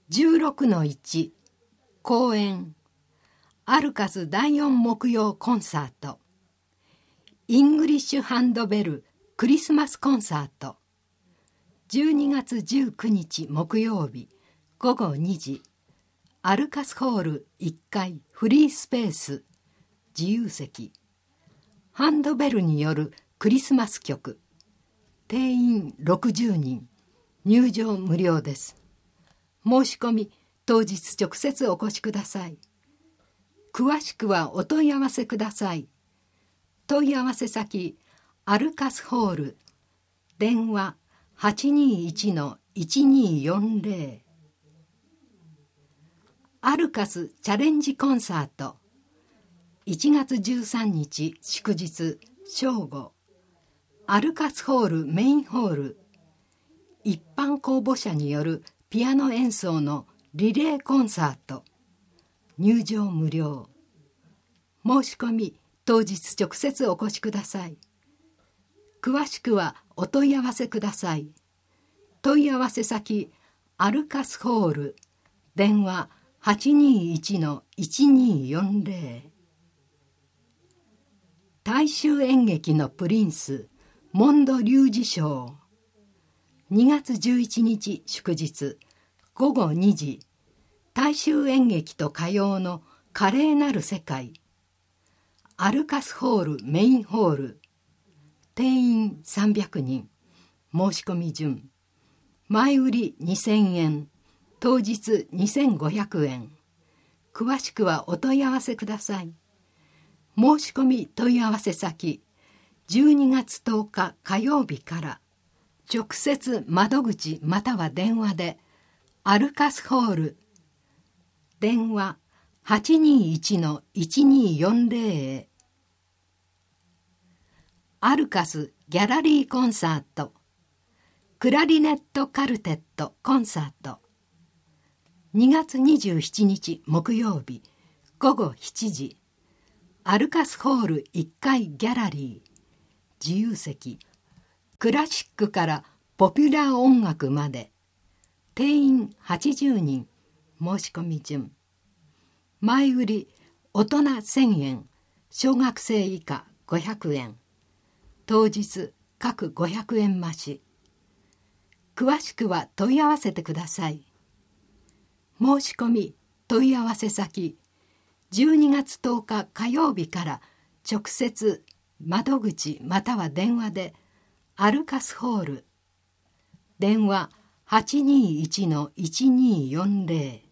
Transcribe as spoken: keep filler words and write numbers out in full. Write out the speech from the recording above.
じゅうろくのいち 公演アルカスだいよん木曜コンサート、イングリッシュハンドベルクリスマスコンサート、じゅうにがつじゅうくにち木曜日ごごにじ、アルカスホールいっかいフリースペース自由席、ハンドベルによるクリスマス曲、定員ろくじゅうにん、入場無料です。申し込み当日直接お越しください。詳しくはお問い合わせください。問い合わせ先アルカスホール、電話 はちにいちのいちによんぜろ、アルカスチャレンジコンサート、いちがつじゅうさんにち祝日正午、アルカスホールメインホール、一般公募者によるピアノ演奏のリレーコンサート、入場無料。申し込み当日直接お越しください。詳しくはお問い合わせください。問い合わせ先アルカスホール、電話 はちにいちのいちによんぜろ。大衆演劇のプリンスモンドリュージショー、にがつじゅういちにち祝日ごごにじ、大衆演劇と歌謡の華麗なる世界、アルカスホールメインホール、定員さんびゃくにん、申し込み順、前売りにせんえん、当日にせんごひゃくえん。詳しくはお問い合わせください。申し込み問い合わせ先じゅうにがつとおか火曜日から、直接窓口または電話でアルカスホール、電話 はちにいちのいちによんぜろ へ。アルカスギャラリーコンサート、クラリネットカルテットコンサート、にがつにじゅうしちにち木曜日ごごしちじ、アルカスホールいっかいギャラリー自由席、クラシックからポピュラー音楽まで、定員はちじゅうにん、申し込み順、前売り大人せんえん、小学生以下ごひゃくえん、当日各ごひゃくえん増し。詳しくは問い合わせてください。申し込み問い合わせ先じゅうにがつとおか火曜日から直接窓口または電話でアルカスホール、電話 はちにいちのいちによんぜろ。